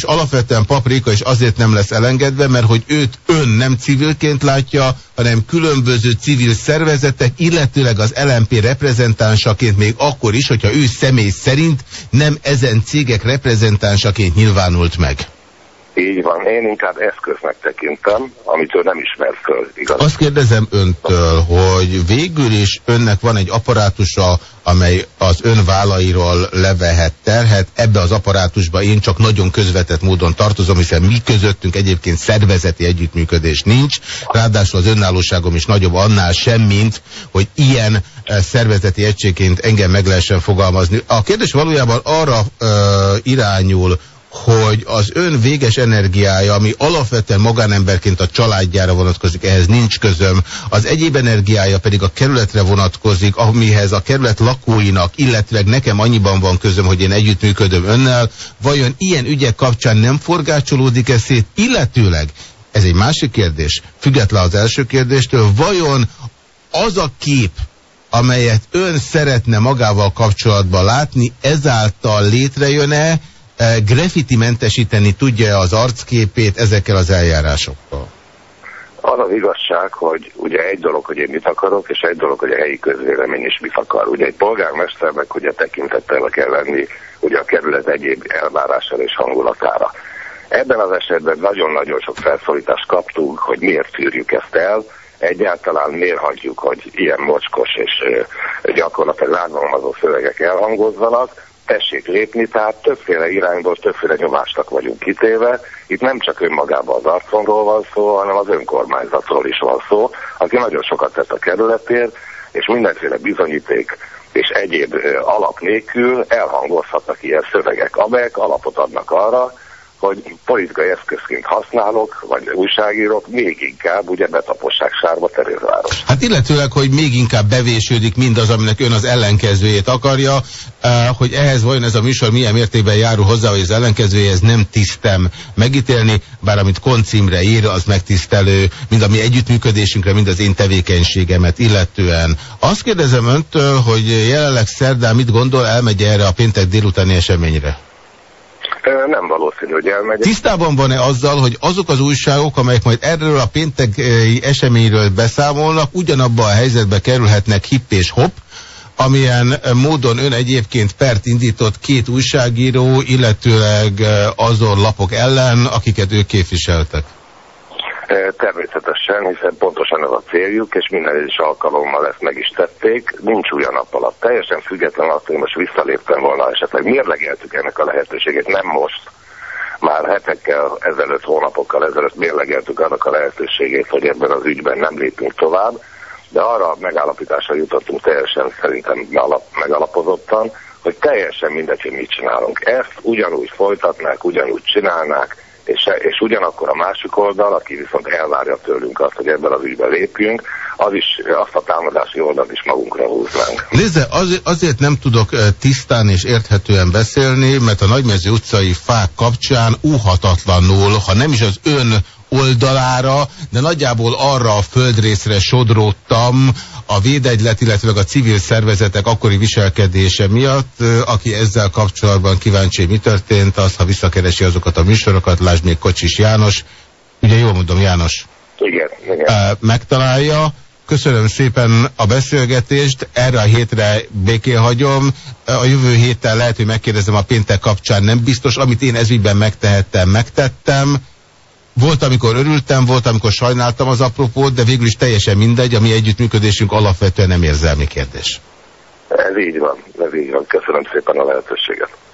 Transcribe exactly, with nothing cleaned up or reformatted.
alapvetően Paprika is azért nem lesz elengedve, mert hogy őt ön nem civilként látja, hanem különböző civil szervezetek, illetőleg az el em pé reprezentánsaként még akkor is, hogyha ő személy szerint nem ezen cégek reprezentánsaként nyilvánult meg. Így van, én inkább eszköznek tekintem, amit ő nem ismer föl, igaz? Azt kérdezem öntől, hogy végül is önnek van egy apparátusa, amely az ön vállairól levehet terhet. Ebbe az apparátusba én csak nagyon közvetett módon tartozom, hiszen mi közöttünk egyébként szervezeti együttműködés nincs. Ráadásul az önállóságom is nagyobb annál sem, mint hogy ilyen szervezeti egységként engem meg lehessen fogalmazni. A kérdés valójában arra uh, irányul, hogy az ön véges energiája, ami alapvetően magánemberként a családjára vonatkozik, ehhez nincs közöm, az egyéb energiája pedig a kerületre vonatkozik, amihez a kerület lakóinak, illetve nekem annyiban van közöm, hogy én együttműködöm önnel, vajon ilyen ügyek kapcsán nem forgácsolódik-e szét, illetőleg, ez egy másik kérdés, független az első kérdéstől, vajon az a kép, amelyet ön szeretne magával kapcsolatban látni, ezáltal létrejön-e, graffiti-mentesíteni tudja az arcképét ezekkel az eljárásokkal? Az az igazság, hogy ugye egy dolog, hogy én mit akarok, és egy dolog, hogy a helyi közvélemény is mit akar. Ugye egy polgármesternek ugye tekintettel kell lenni ugye a kerület egyéb elvárására és hangulatára. Ebben az esetben nagyon-nagyon sok felszólítást kaptunk, hogy miért tűrjük ezt el, egyáltalán miért hagyjuk, hogy ilyen mocskos és gyakorlatilag lángalmazó szövegek elhangozzanak. Tessék lépni, tehát többféle irányból, többféle nyomásnak vagyunk kitéve. Itt nem csak önmagában az arconról van szó, hanem az önkormányzatról is van szó, aki nagyon sokat tett a kerületért, és mindenféle bizonyíték és egyéb alap nélkül elhangozhatnak ilyen szövegek, amelyek alapot adnak arra, hogy politikai eszközként használok, vagy újságírók még inkább ugye betapossák sárba Terézváros. Hát illetőleg, hogy még inkább bevésődik mindaz, aminek ön az ellenkezőjét akarja, hogy ehhez vajon ez a műsor milyen mértékben járul hozzá, hogy az ellenkezőjéhez nem tisztem megítélni, bár amit koncimre ír, az megtisztelő, mind a mi együttműködésünkre, mind az én tevékenységemet illetően. Azt kérdezem öntől, hogy jelenleg szerdán mit gondol, elmegy erre a péntek délutáni eseményre? Nem valószínű, hogy elmegy. Tisztában van-e azzal, hogy azok az újságok, amelyek majd erről a pénteki eseményről beszámolnak, ugyanabba a helyzetbe kerülhetnek hipp és hopp, amilyen módon ön egyébként pert indított két újságíró, illetőleg azon lapok ellen, akiket ők képviseltek? Természetesen, hiszen pontosan ez a céljuk, és minden egyes alkalommal ezt meg is tették, nincs új a nap alatt. Teljesen független attól, hogy most visszaléptem volna, esetleg mérlegeltük ennek a lehetőségét, nem most. Már hetekkel ezelőtt, hónapokkal ezelőtt mérlegeltük annak a lehetőségét, hogy ebben az ügyben nem lépünk tovább, de arra a megállapításra jutottunk teljesen szerintem megalapozottan, hogy teljesen mindegy, hogy mit csinálunk. Ezt ugyanúgy folytatnák, ugyanúgy csinálnák, És, és ugyanakkor a másik oldal, aki viszont elvárja tőlünk azt, hogy ebben az ügyben lépjünk, az is, azt a támadási oldalt is magunkra húznánk. Nézze, az, azért nem tudok tisztán és érthetően beszélni, mert a Nagymező utcai fák kapcsán óhatatlanul, ha nem is az ön oldalára, de nagyjából arra a földrészre sodródtam a védegylet, illetve a civil szervezetek akkori viselkedése miatt. Aki ezzel kapcsolatban kíváncsi, mi történt, az, ha visszakeresi azokat a műsorokat, lásd még Kocsis János, ugye jól mondom, János? Igen, igen. Megtalálja. Köszönöm szépen a beszélgetést, erre a hétre békén hagyom. A jövő héten lehet, hogy megkérdezem a péntek kapcsán, nem biztos. Amit én ezügyben megtehettem, megtettem. Volt, amikor örültem, volt, amikor sajnáltam az apropót, de végül is teljesen mindegy, a mi együttműködésünk alapvetően nem érzelmi kérdés. Ez így van, ez így van. Köszönöm szépen a lehetőséget.